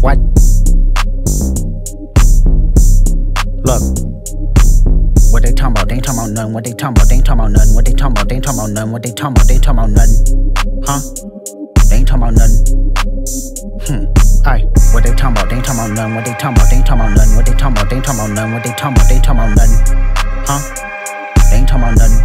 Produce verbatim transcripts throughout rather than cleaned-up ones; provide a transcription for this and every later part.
What? Look. What they talking about? They ain't talking about nothing. What they talking about? They ain't talking about nothing. What they talking about? They ain't talking about nothing. What they talking about? They ain't talking about nothing. Huh? They ain't talking about nothing. Hmm. Aye. What they talking about? They ain't talking about nothing. What they talking about? They ain't talking about nothing. What they talking about? They ain't talking about nothing. What they talking about? They ain't talking about nothing. Huh? They ain't talking about nothing.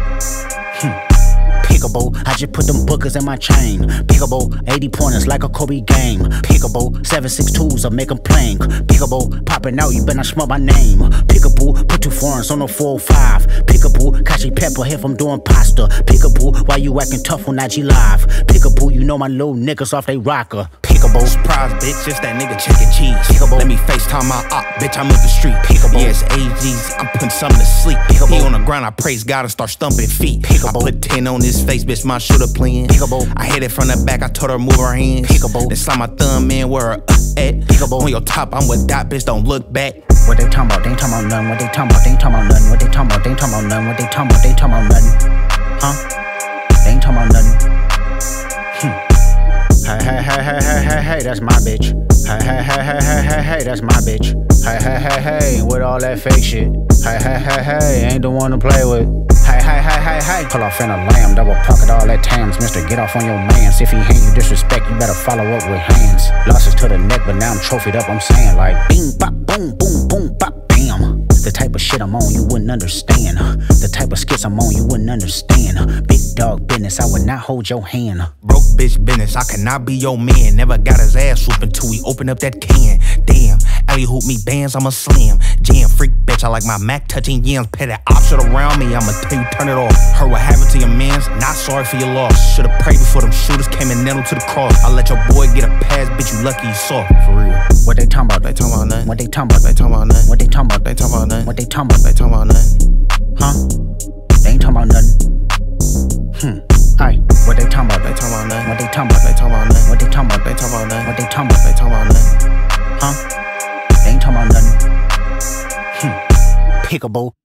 Hmm. Pickable, I just put them bookers in my chain. Pickable, eighty pointers like a Kobe game. Pickable, seven six twos, I make them plank. Pickable, popping out, you better not smell my name. Pickable, put two foreigns on the four oh five. Pickable, Kashi Pepper if I'm doing pasta. Pickable, why you acting tough on I G Live? Pickable, you know my little niggas off they rocker. Pickable, surprise bitch, it's that nigga chicken cheese. Pickable, let me FaceTime my op, bitch, I'm up the street. Pickable, yes, A Gs, I'm putting something to sleep. Pickable, he on the ground, I praise God and start stumping feet. Pickable, I put ten on his face, bitch, my shooter playing. Pickable, I hit it from the back, I told her move her hands. Pickable, then slide my thumb in where her uh, at. Pickable, on your top, I'm with that bitch, don't look back. What they talking about? They ain't talking about nothing. What they talking about? They ain't talking about nothing. What they talking about? They ain't talking about nothing. What they talking about? They ain't talking about nothing. Huh? They ain't talking about nothing. Hmm. Hey, hey, hey, hey, hey, hey, hey, that's my bitch. Hey, hey, hey, hey, hey, hey, hey, that's my bitch. Hey, hey, hey, hey, with all that fake shit. Hey, hey, hey, hey, ain't the one to play with. Hey, hey, hey, hey, hey, pull off in a lamb, double pocket all that tams. Mister, get off on your mans. If he hand you disrespect, you better follow up with hands. Losses to the neck, but now I'm trophied up, I'm saying like bing, bop, boom, boom, boom, bop, bam. The type of shit I'm on, you wouldn't understand. The type of skits I'm on, you wouldn't understand. Big dog business, I would not hold your hand. Broke bitch business, I cannot be your man. Never got his ass whooped until we open up that can. Damn, alley hoop me bands, I'm a slam. Jam freak bitch, I like my Mac touching yams. Pet that option around me, I'ma tell you turn it off. Heard what happened to your mans, not sorry for your loss. Should've prayed before them shooters came and nailed to the cross. I let your boy get a pass, bitch, you lucky you saw. For real. What they talking about? They talking about nothing. What they talking about? They talking about nothing. What they talking about? They talking about nothing. What they talking about? They talking about nothing. Huh? They ain't talking about nothing. Hmm. Aye. What they talking about? They talking about nothing. What they talking about? They talking about nothing. What they talking about? They talking about nothing. What they talking about? They talking about nothing. Huh? They ain't talking about nothing. Hmm. Pickable.